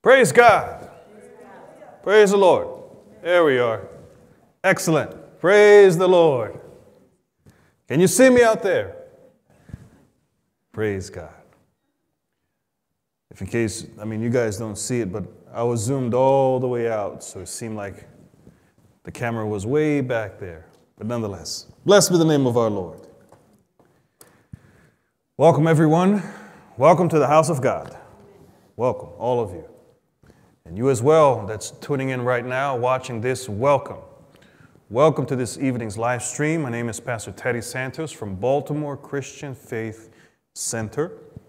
Praise God. Praise the Lord. There we are. Excellent. Praise the Lord. Can you see me out there? Praise God. If in case, you guys don't see it, but I was zoomed all the way out, so it seemed like the camera was way back there. But nonetheless, blessed be the name of our Lord. Welcome, everyone. Welcome to the house of God. Welcome, all of you. And you as well that's tuning in right now, watching this, welcome. Welcome to this evening's live stream. My name is Pastor Teddy Santos from Baltimore Christian Faith Center.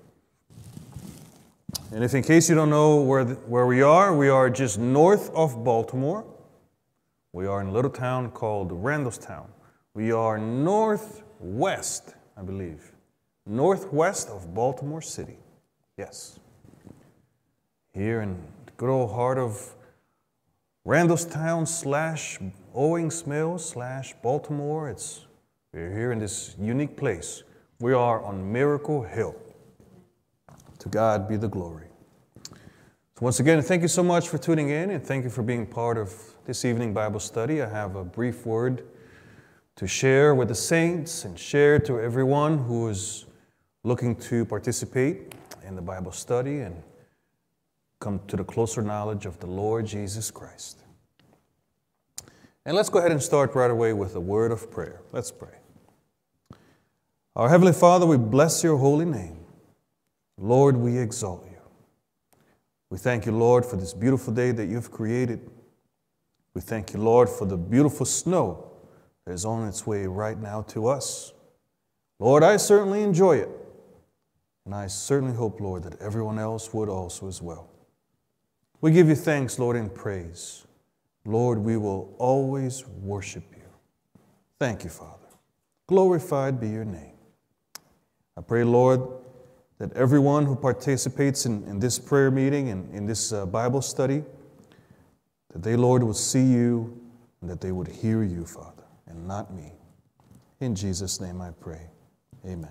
And if in case you don't know where we are just north of Baltimore. We are in a little town called Randallstown. We are northwest, I believe. Northwest of Baltimore City. Yes. Here in the good old heart of Randallstown / Owings Mills / Baltimore. We're here in this unique place. We are on Miracle Hill. To God be the glory. So once again, thank you so much for tuning in and thank you for being part of this evening Bible study. I have a brief word to share with the saints and share to everyone who is looking to participate in the Bible study and come to the closer knowledge of the Lord Jesus Christ. And let's go ahead and start right away with a word of prayer. Let's pray. Our Heavenly Father, we bless your holy name. Lord, we exalt you. We thank you, Lord, for this beautiful day that you've created. We thank you, Lord, for the beautiful snow that is on its way right now to us. Lord, I certainly enjoy it. And I certainly hope, Lord, that everyone else would also as well. We give you thanks, Lord, and praise. Lord, we will always worship you. Thank you, Father. Glorified be your name. I pray, Lord, that everyone who participates in this prayer meeting and in this Bible study, that they, Lord, will see you and that they would hear you, Father, and not me. In Jesus' name I pray. Amen.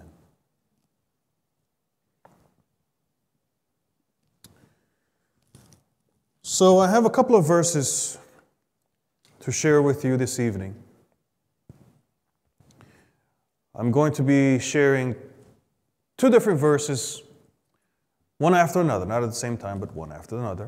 So I have a couple of verses to share with you this evening. I'm going to be sharing two different verses, one after another, not at the same time, but one after another.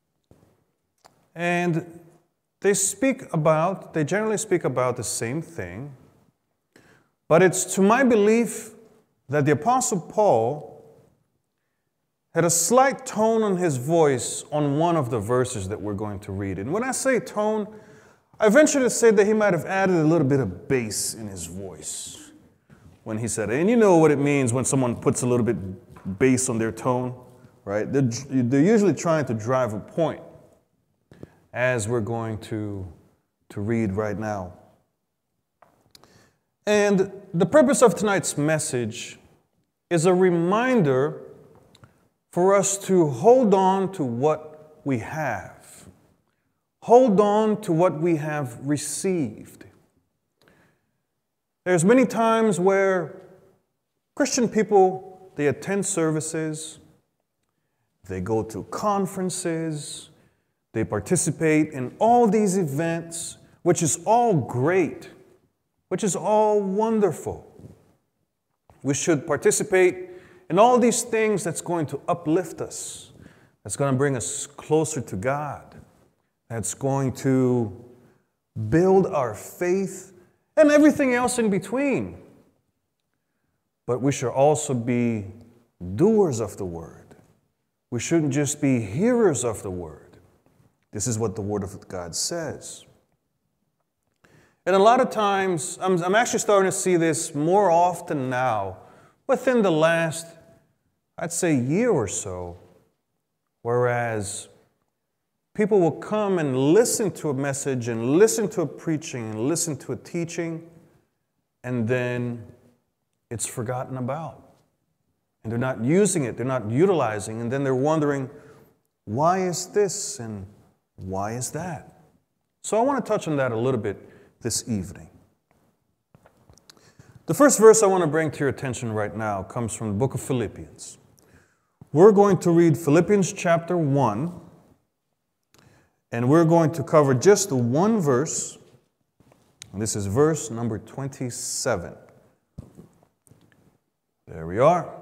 And they generally speak about the same thing, but it's to my belief that the Apostle Paul had a slight tone on his voice on one of the verses that we're going to read. And when I say tone, I venture to say that he might have added a little bit of bass in his voice when he said it. And you know what it means when someone puts a little bit bass on their tone, right? They're usually trying to drive a point, as we're going to read right now. And the purpose of tonight's message is a reminder for us to hold on to what we have. Hold on to what we have received. There's many times where Christian people, they attend services, they go to conferences, they participate in all these events, which is all great, which is all wonderful. We should participate in all these things that's going to uplift us, that's going to bring us closer to God, that's going to build our faith and everything else in between. But we should also be doers of the word. We shouldn't just be hearers of the word. This is what the Word of God says. And a lot of times, I'm actually starting to see this more often now, within the last, I'd say, year or so, whereas people will come and listen to a message and listen to a preaching and listen to a teaching, and then it's forgotten about. And they're not using it, they're not utilizing, and then they're wondering, why is this and why is that? So I want to touch on that a little bit this evening. The first verse I want to bring to your attention right now comes from the book of Philippians. We're going to read Philippians chapter 1, And we're going to cover just one verse. And this is verse number 27. There we are.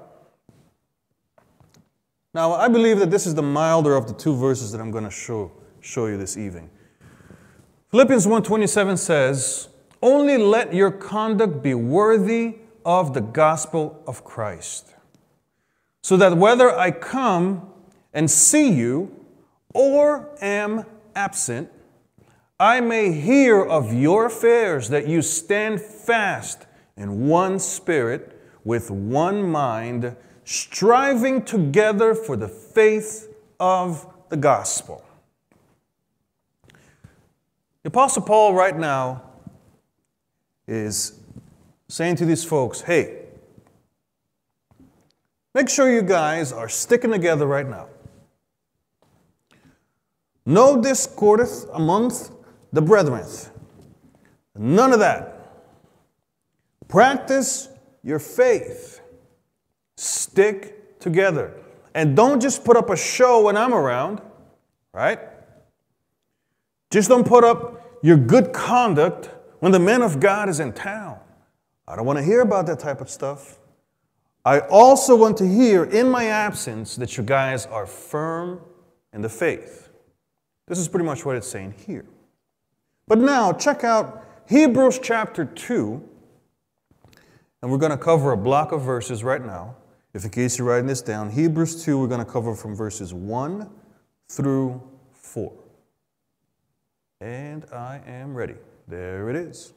Now, I believe that this is the milder of the two verses that I'm going to show you this evening. Philippians 1:27 says, "Only let your conduct be worthy of the gospel of Christ, so that whether I come and see you or am absent, I may hear of your affairs, that you stand fast in one spirit, with one mind, striving together for the faith of the gospel." The Apostle Paul right now is saying to these folks, hey, make sure you guys are sticking together right now. No discordeth amongst the brethren. None of that. Practice your faith. Stick together. And don't just put up a show when I'm around, right? Just don't put up your good conduct when the man of God is in town. I don't want to hear about that type of stuff. I also want to hear in my absence that you guys are firm in the faith. This is pretty much what it's saying here. But now, check out Hebrews chapter 2. And we're going to cover a block of verses right now. If in case you're writing this down, Hebrews 2, we're going to cover from verses 1 through 4. And I am ready. There it is.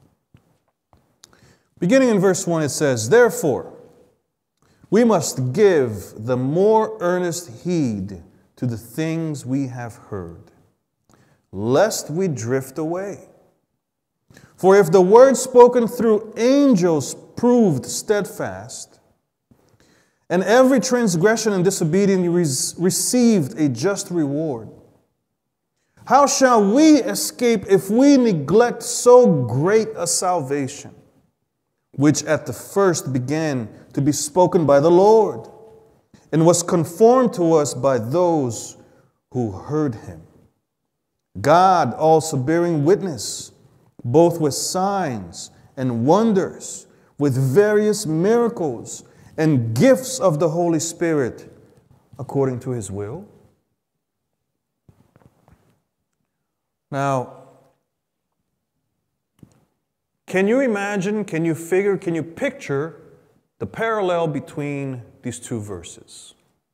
Beginning in verse 1, it says, "Therefore, we must give the more earnest heed to the things we have heard, lest we drift away. For if the word spoken through angels proved steadfast, and every transgression and disobedience received a just reward, how shall we escape if we neglect so great a salvation, which at the first began to be spoken by the Lord, and was conformed to us by those who heard him? God also bearing witness, both with signs and wonders, with various miracles and gifts of the Holy Spirit, according to his will." Now, can you imagine, can you picture the parallel between these two verses?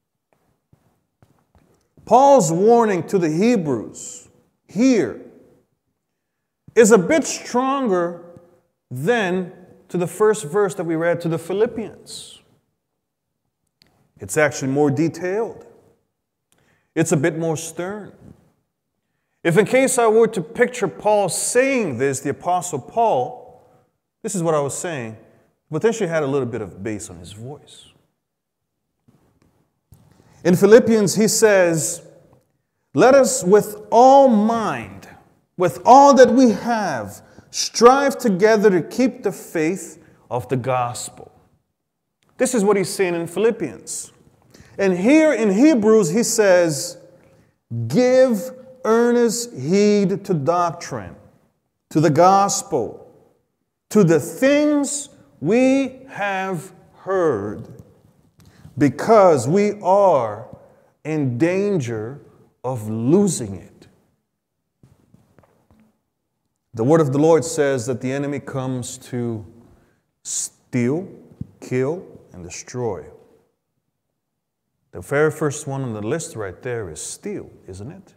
Paul's warning to the Hebrews here is a bit stronger than to the first verse that we read to the Philippians. It's actually more detailed. It's a bit more stern. If in case I were to picture Paul saying this, the Apostle Paul, this is what I was saying, potentially had a little bit of bass on his voice. In Philippians, he says, "Let us with all mind, with all that we have, strive together to keep the faith of the gospel." This is what he's saying in Philippians. And here in Hebrews, he says, "Give earnest heed to doctrine, to the gospel, to the things we have heard, because we are in danger of losing it." The word of the Lord says that the enemy comes to steal, kill, and destroy. The very first one on the list right there is steal, isn't it?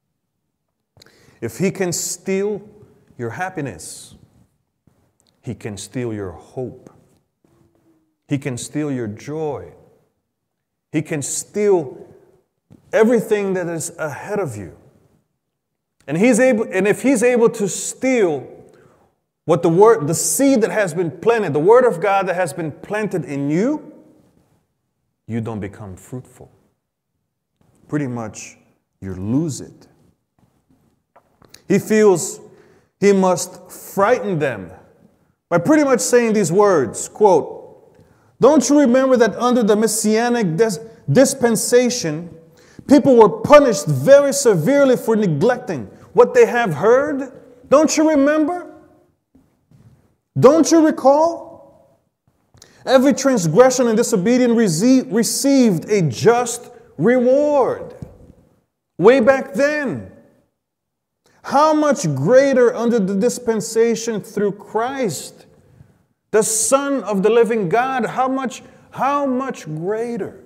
If he can steal your happiness, he can steal your hope. He can steal your joy. He can steal everything that is ahead of you. And if he's able to steal what the seed that has been planted, the word of God that has been planted in you, you don't become fruitful. Pretty much, you lose it. He feels he must frighten them by pretty much saying these words, quote, "Don't you remember that under the Messianic dispensation, People were punished very severely for neglecting what they have heard. Don't you remember? Don't you recall? Every transgression and disobedience received a just reward. Way back then. How much greater under the dispensation through Christ, the Son of the living God, how much greater?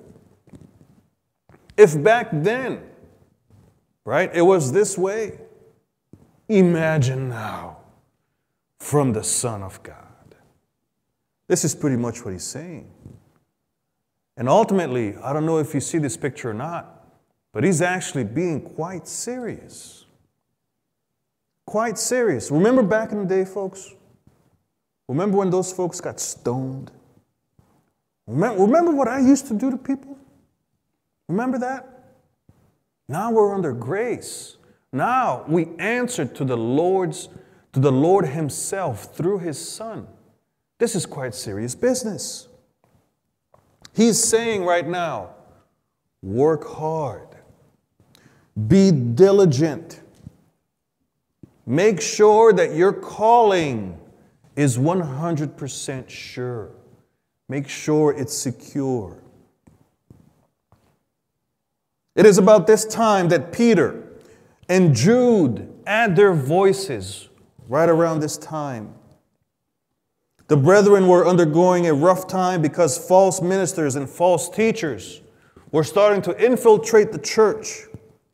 If back then, right, it was this way, imagine now from the Son of God. This is pretty much what he's saying. And ultimately, I don't know if you see this picture or not, but he's actually being quite serious. Quite serious. Remember back in the day, folks? Remember when those folks got stoned? Remember what I used to do to people? Remember that? Now we're under grace. Now we answer to the Lord himself through his Son. This is quite serious business. He's saying right now, work hard. Be diligent. Make sure that your calling is 100% sure. Make sure it's secure. It is about this time that Peter and Jude add their voices right around this time. The brethren were undergoing a rough time because false ministers and false teachers were starting to infiltrate the church.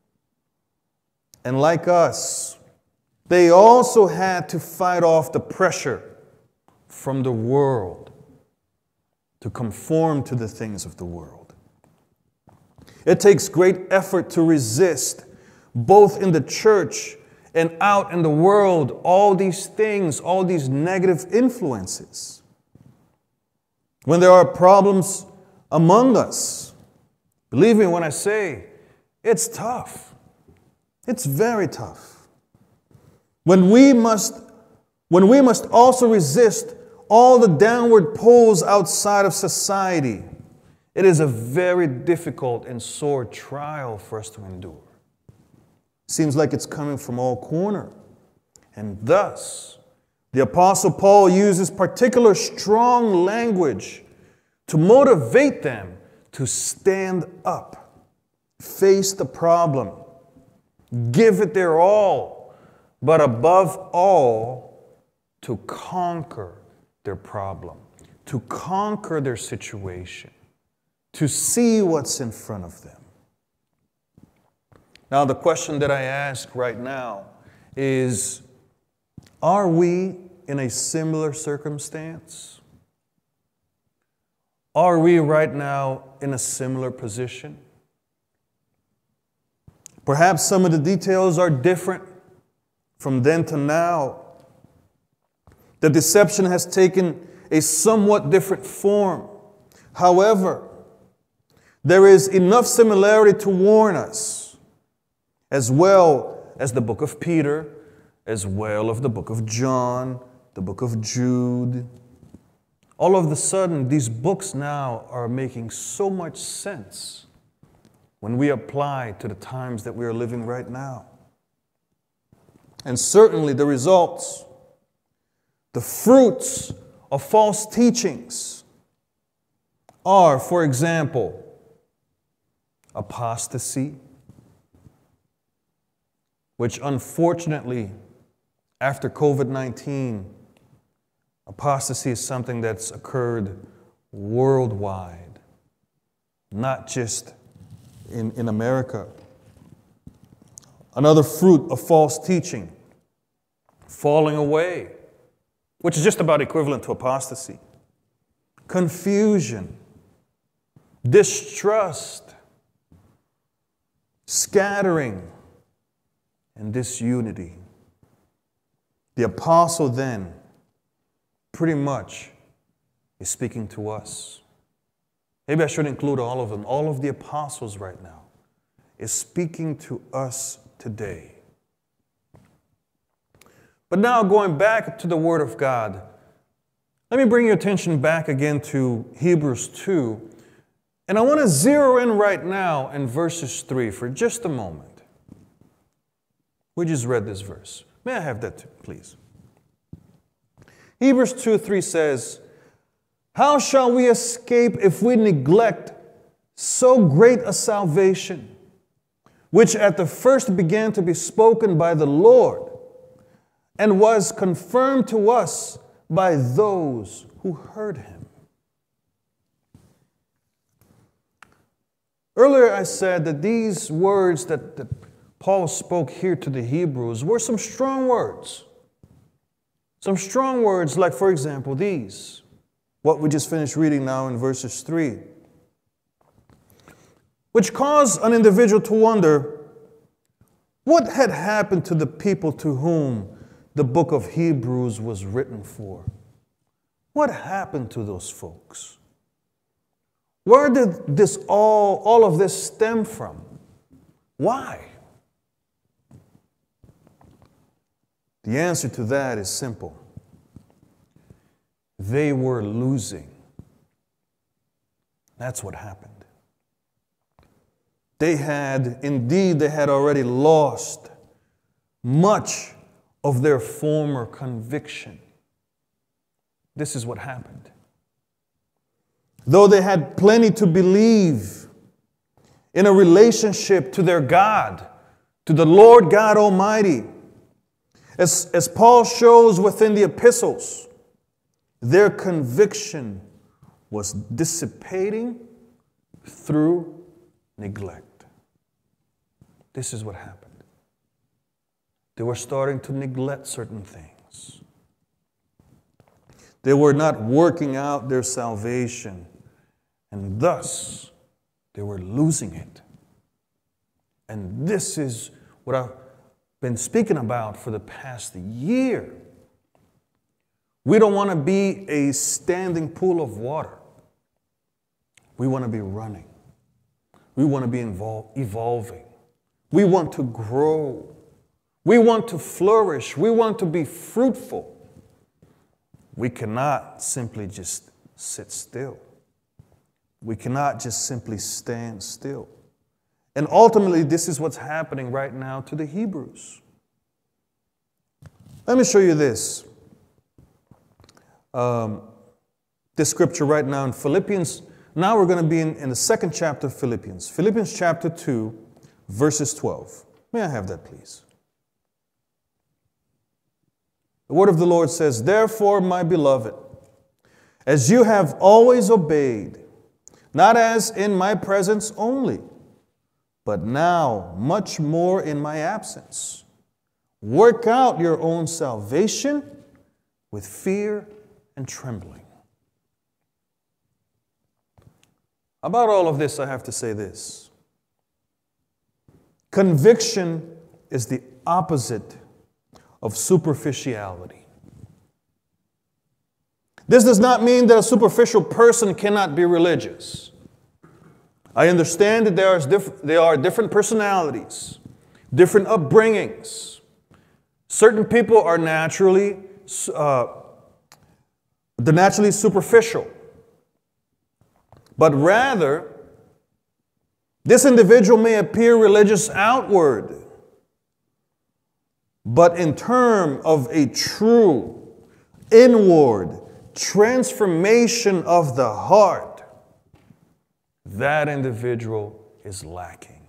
And like us, they also had to fight off the pressure from the world to conform to the things of the world. It takes great effort to resist, both in the church and out in the world, all these things, all these negative influences. When there are problems among us, believe me when I say, it's tough. It's very tough. When we must also resist all the downward pulls outside of society, it is a very difficult and sore trial for us to endure. Seems like it's coming from all corners. And thus, the Apostle Paul uses particular strong language to motivate them to stand up, face the problem, give it their all, but above all, to conquer their problem, to conquer their situation, to see what's in front of them. Now, the question that I ask right now is, are we in a similar circumstance? Are we right now in a similar position? Perhaps some of the details are different from then to now. The deception has taken a somewhat different form. However, there is enough similarity to warn us, as well as the book of Peter, as well as the book of John, the book of Jude. All of a sudden, these books now are making so much sense when we apply to the times that we are living right now. And certainly the results, the fruits of false teachings are, for example, apostasy, which unfortunately, after COVID-19, apostasy is something that's occurred worldwide, not just in America. Another fruit of false teaching, falling away, which is just about equivalent to apostasy. Confusion, distrust, scattering, and disunity. The apostle then pretty much is speaking to us. Maybe I should include all of them. All of the apostles right now is speaking to us today. But now going back to the Word of God, let me bring your attention back again to Hebrews 2 And I want to zero in right now in verses 3 for just a moment. We just read this verse. May I have that, please? Hebrews 2:3 says, "How shall we escape if we neglect so great a salvation, which at the first began to be spoken by the Lord, and was confirmed to us by those who heard him?" Earlier I said that these words that Paul spoke here to the Hebrews were some strong words. Some strong words like, for example, these. What we just finished reading now in verses 3. Which caused an individual to wonder what had happened to the people to whom the book of Hebrews was written for. What happened to those folks? Where did all of this stem from? Why? The answer to that is simple. They were losing. That's what happened. They had already lost much of their former conviction. This is what happened. Though they had plenty to believe in a relationship to their God, to the Lord God Almighty, as Paul shows within the epistles, their conviction was dissipating through neglect. This is what happened. They were starting to neglect certain things. They were not working out their salvation, and thus they were losing it. And this is what I've been speaking about for the past year. We don't want to be a standing pool of water. We want to be running. We want to be evolving. We want to grow. We want to flourish. We want to be fruitful. We cannot simply just sit still. We cannot just simply stand still. And ultimately, this is what's happening right now to the Hebrews. Let me show you this. This scripture right now in Philippians. Now we're going to be in the second chapter of Philippians. Philippians chapter 2, verses 12. May I have that, please? The word of the Lord says, "Therefore, my beloved, as you have always obeyed, not as in my presence only, but now much more in my absence, work out your own salvation with fear and trembling." About all of this, I have to say this. Conviction is the opposite of superficiality. This does not mean that a superficial person cannot be religious. I understand that there are different personalities, different upbringings. Certain people are naturally superficial. But rather, this individual may appear religious outward, but in terms of a true inward transformation of the heart, that individual is lacking.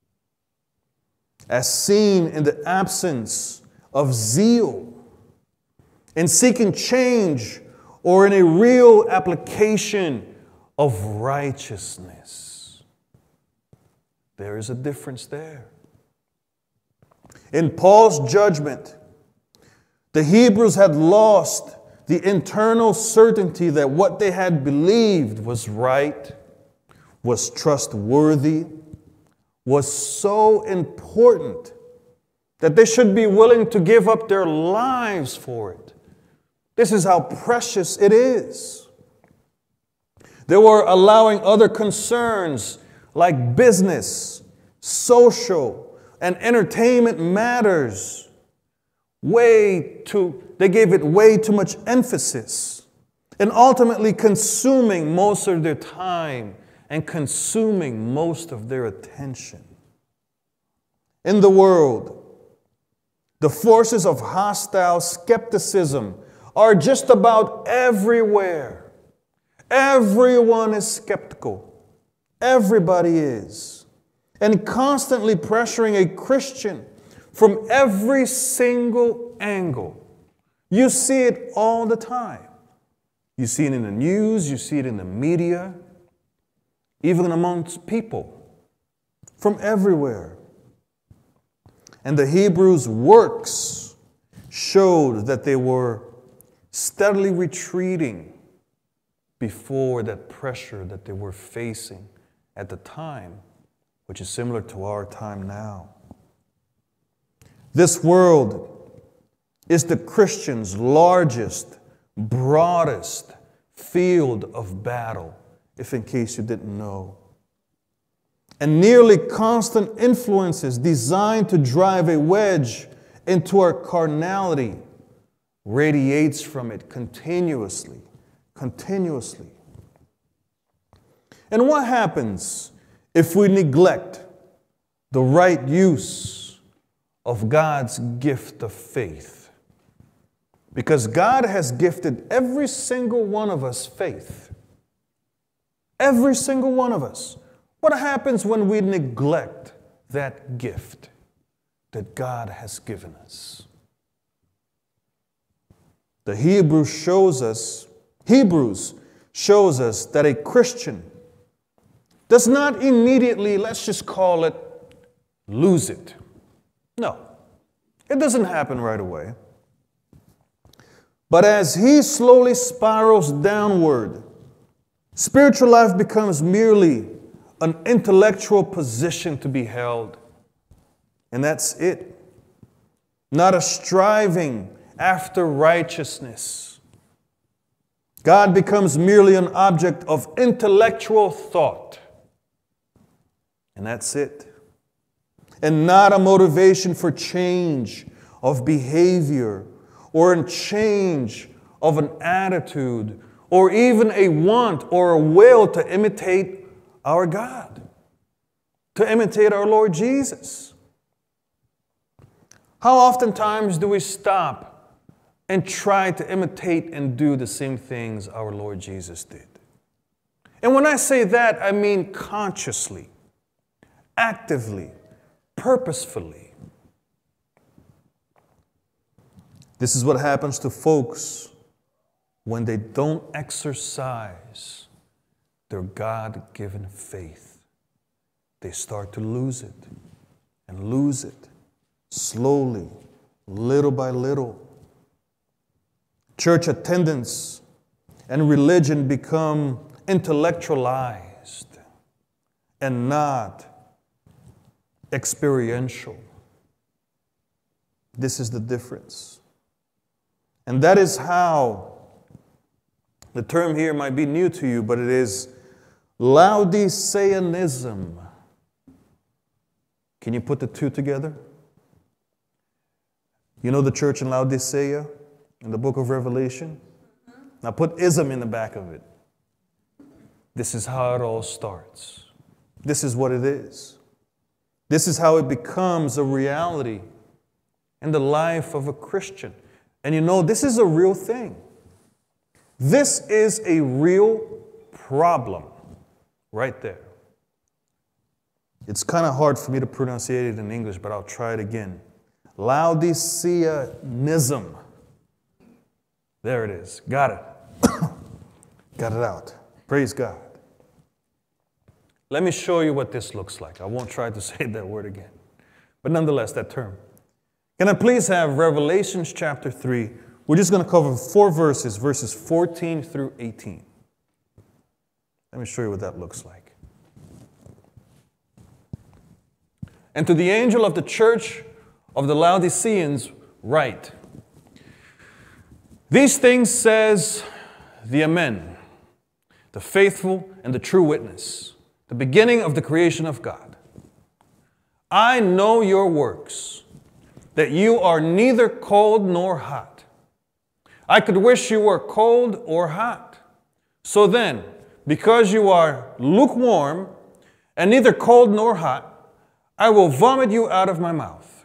As seen in the absence of zeal, in seeking change, or in a real application of righteousness. There is a difference there. In Paul's judgment, the Hebrews had lost the internal certainty that what they had believed was right, was trustworthy, was so important that they should be willing to give up their lives for it. This is how precious it is. They were allowing other concerns like business, social, and entertainment matters. They gave it way too much emphasis, and ultimately consuming most of their time and consuming most of their attention. In the world, the forces of hostile skepticism are just about everywhere. Everyone is skeptical. Everybody is. And constantly pressuring a Christian from every single angle. You see it all the time. You see it in the news, you see it in the media, even amongst people from everywhere. And the Hebrews' works showed that they were steadily retreating before that pressure that they were facing at the time, which is similar to our time now. This world is the Christian's largest, broadest field of battle, if in case you didn't know. And nearly constant influences designed to drive a wedge into our carnality radiates from it continuously. And what happens if we neglect the right use of God's gift of faith? Because God has gifted every single one of us faith. Every single one of us. What happens when we neglect that gift that God has given us? The Hebrews shows us that a Christian does not immediately, let's just call it, lose it. No, it doesn't happen right away. But as he slowly spirals downward, spiritual life becomes merely an intellectual position to be held. And that's it. Not a striving after righteousness. God becomes merely an object of intellectual thought. And that's it. And not a motivation for change of behavior or a change of an attitude or even a want or a will to imitate our God, to imitate our Lord Jesus. How oftentimes do we stop and try to imitate and do the same things our Lord Jesus did? And when I say that, I mean consciously, actively, purposefully. This is what happens to folks when they don't exercise their God-given faith. They start to lose it and lose it slowly, little by little. Church attendance and religion become intellectualized and not experiential. This is the difference. And that is how, the term here might be new to you, but it is Laodiceanism. Can you put the two together? You know the church in Laodicea in the book of Revelation? Now put ism in the back of it. This is how it all starts. This is what it is. This is how it becomes a reality in the life of a Christian. And you know, this is a real thing. This is a real problem right there. It's kind of hard for me to pronunciate it in English, but I'll try it again. Laodiceanism. There it is. Got it. Got it out. Praise God. Let me show you what this looks like. I won't try to say that word again. But nonetheless, that term. Can I please have Revelation chapter 3? We're just going to cover 4 verses, verses 14 through 18. Let me show you what that looks like. And to the angel of the church of the Laodiceans write, these things says the Amen, the faithful and the true witness, the beginning of the creation of God. I know your works, that you are neither cold nor hot. I could wish you were cold or hot. So then, because you are lukewarm and neither cold nor hot, I will vomit you out of my mouth.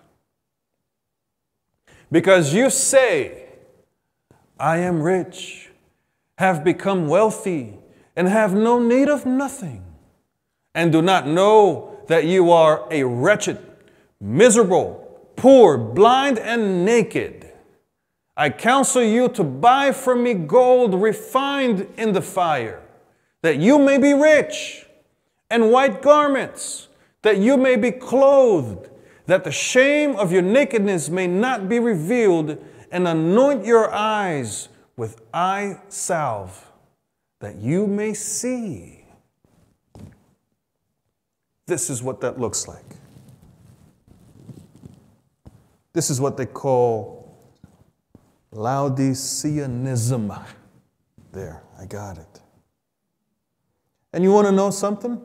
Because you say, I am rich, have become wealthy, and have no need of nothing, and do not know that you are a wretched, miserable, poor, blind, and naked. I counsel you to buy from me gold refined in the fire, that you may be rich, and white garments, that you may be clothed, that the shame of your nakedness may not be revealed, and anoint your eyes with eye salve, that you may see. This is what that looks like. This is what they call Laodiceanism. There, I got it. And you want to know something?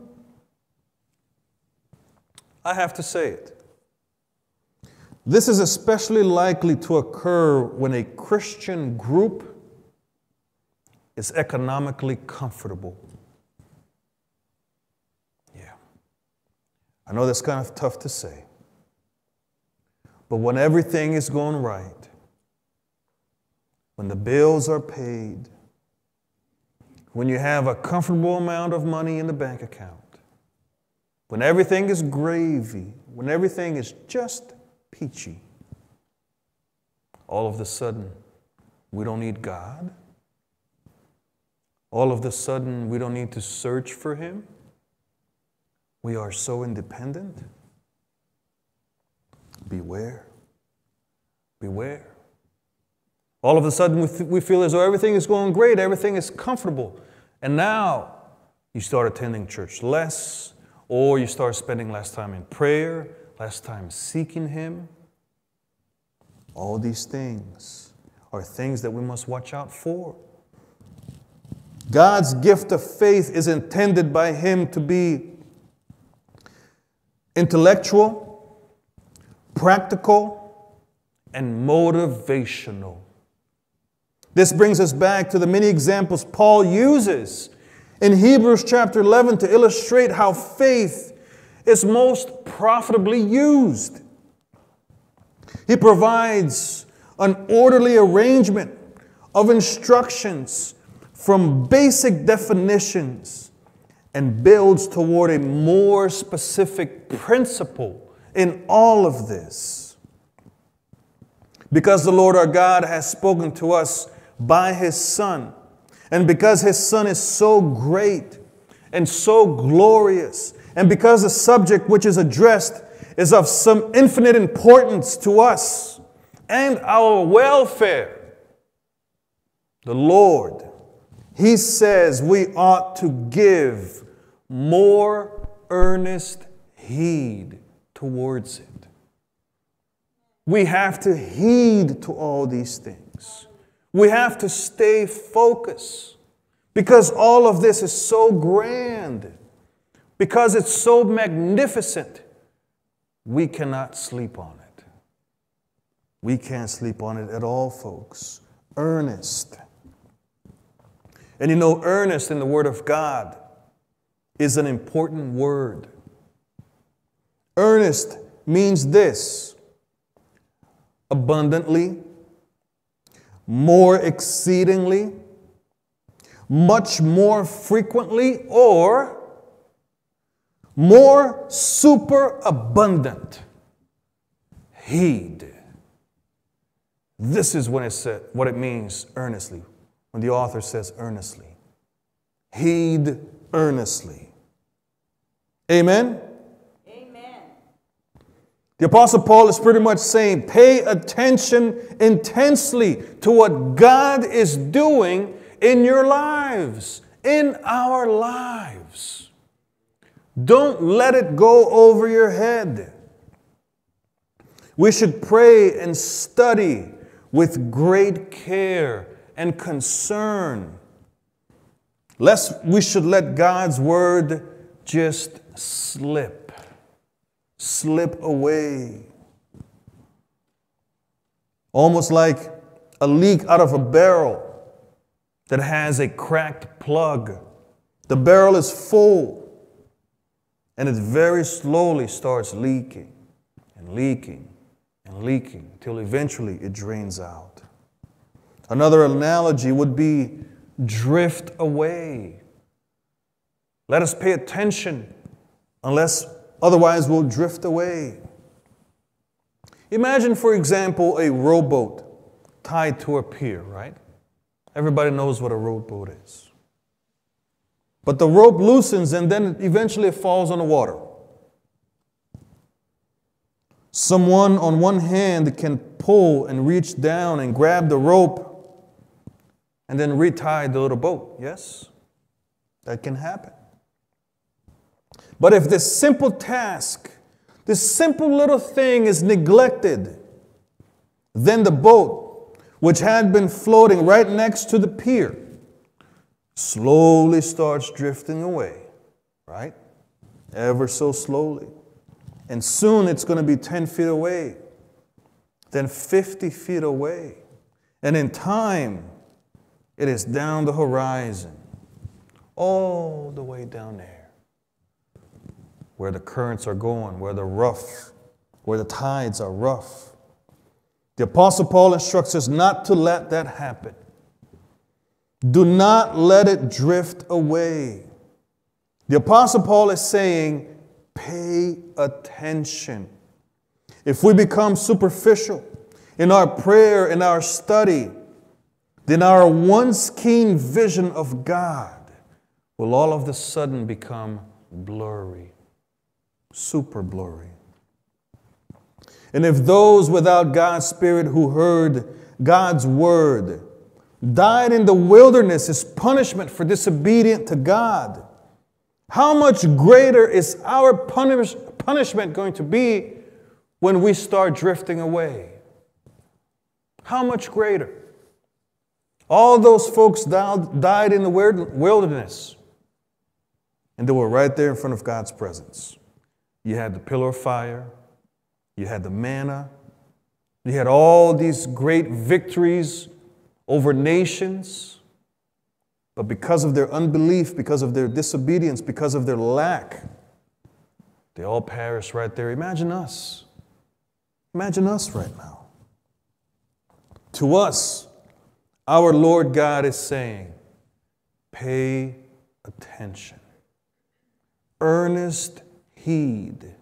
I have to say it. This is especially likely to occur when a Christian group is economically comfortable. Yeah. I know that's kind of tough to say. But when everything is going right, when the bills are paid, when you have a comfortable amount of money in the bank account, when everything is gravy, when everything is just peachy, all of a sudden, we don't need God. All of a sudden, we don't need to search for Him. We are so independent. Beware. Beware. All of a sudden, we feel as though everything is going great, everything is comfortable. And now, you start attending church less, or you start spending less time in prayer, less time seeking Him. All these things are things that we must watch out for. God's gift of faith is intended by Him to be intellectual, practical, and motivational. This brings us back to the many examples Paul uses in Hebrews chapter 11 to illustrate how faith is most profitably used. He provides an orderly arrangement of instructions from basic definitions and builds toward a more specific principle in all of this. Because the Lord our God has spoken to us by His Son, and because His Son is so great and so glorious, and because the subject which is addressed is of some infinite importance to us and our welfare, the Lord, He says we ought to give more earnest heed towards it. We have to heed to all these things. We have to stay focused because all of this is so grand, because it's so magnificent. We cannot sleep on it. We can't sleep on it at all, folks. Earnest. And you know, earnest in the Word of God is an important word. Earnest means this: abundantly, more exceedingly, much more frequently, or more superabundant. Heed. This is when it said what it means earnestly, when the author says earnestly. Heed earnestly. Amen? Amen. The Apostle Paul is pretty much saying, pay attention intensely to what God is doing in your lives, in our lives. Don't let it go over your head. We should pray and study with great care and concern, lest we should let God's word just slip away. Almost like a leak out of a barrel that has a cracked plug. The barrel is full, and it very slowly starts leaking and leaking and leaking until eventually it drains out. Another analogy would be drift away. Let us pay attention, otherwise we'll drift away. Imagine, for example, a rowboat tied to a pier, right? Everybody knows what a rowboat is. But the rope loosens and then eventually it falls on the water. Someone on one hand can pull and reach down and grab the rope and then retie the little boat. Yes? That can happen. But if this simple task, this simple little thing is neglected, then the boat, which had been floating right next to the pier, slowly starts drifting away, right? Ever so slowly. And soon it's going to be 10 feet away, then 50 feet away. And in time, it is down the horizon, all the way down there, where the currents are going, where the tides are rough. The Apostle Paul instructs us not to let that happen. Do not let it drift away. The Apostle Paul is saying, pay attention. If we become superficial in our prayer, in our study, then our once keen vision of God will all of a sudden become blurry, super blurry. And if those without God's Spirit who heard God's word died in the wilderness as punishment for disobedience to God, how much greater is our punishment going to be when we start drifting away? How much greater? All those folks died in the wilderness, and they were right there in front of God's presence. You had the pillar of fire, you had the manna, you had all these great victories over nations. But because of their unbelief, because of their disobedience, because of their lack, they all perished right there. Imagine us. Imagine us right now. To us, our Lord God is saying, pay attention. Earnest heed.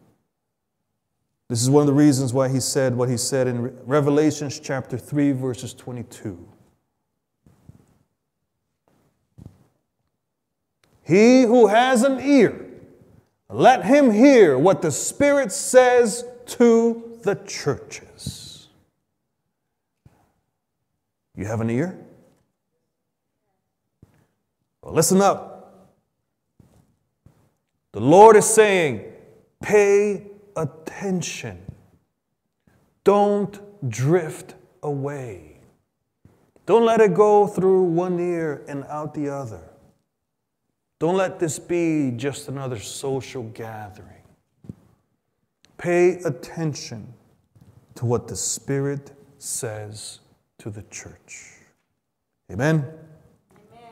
This is one of the reasons why he said what he said in Revelation chapter 3, verses 22. He who has an ear, let him hear what the Spirit says to the churches. You have an ear? Well, listen up. The Lord is saying, pay attention. Don't drift away. Don't let it go through one ear and out the other. Don't let this be just another social gathering. Pay attention to what the Spirit says to the church. Amen? Amen.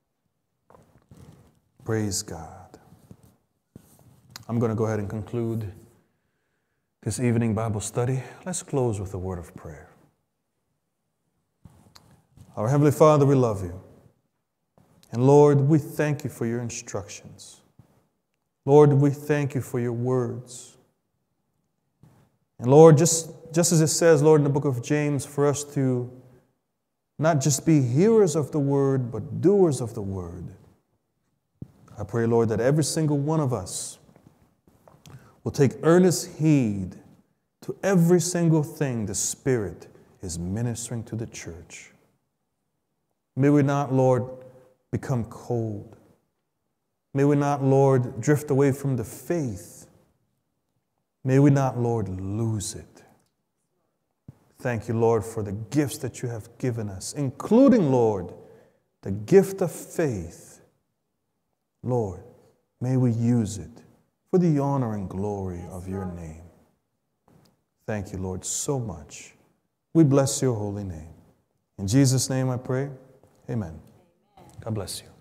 Praise God. I'm going to go ahead and conclude this evening Bible study. Let's close with a word of prayer. Our Heavenly Father, we love you. And Lord, we thank you for your instructions. Lord, we thank you for your words. And Lord, just as it says, Lord, in the book of James, for us to not just be hearers of the word, but doers of the word. I pray, Lord, that every single one of us will take earnest heed to every single thing the Spirit is ministering to the church. May we not, Lord, become cold. May we not, Lord, drift away from the faith. May we not, Lord, lose it. Thank you, Lord, for the gifts that you have given us, including, Lord, the gift of faith. Lord, may we use it for the honor and glory of your name. Thank you, Lord, so much. We bless your holy name. In Jesus' name I pray, amen. God bless you.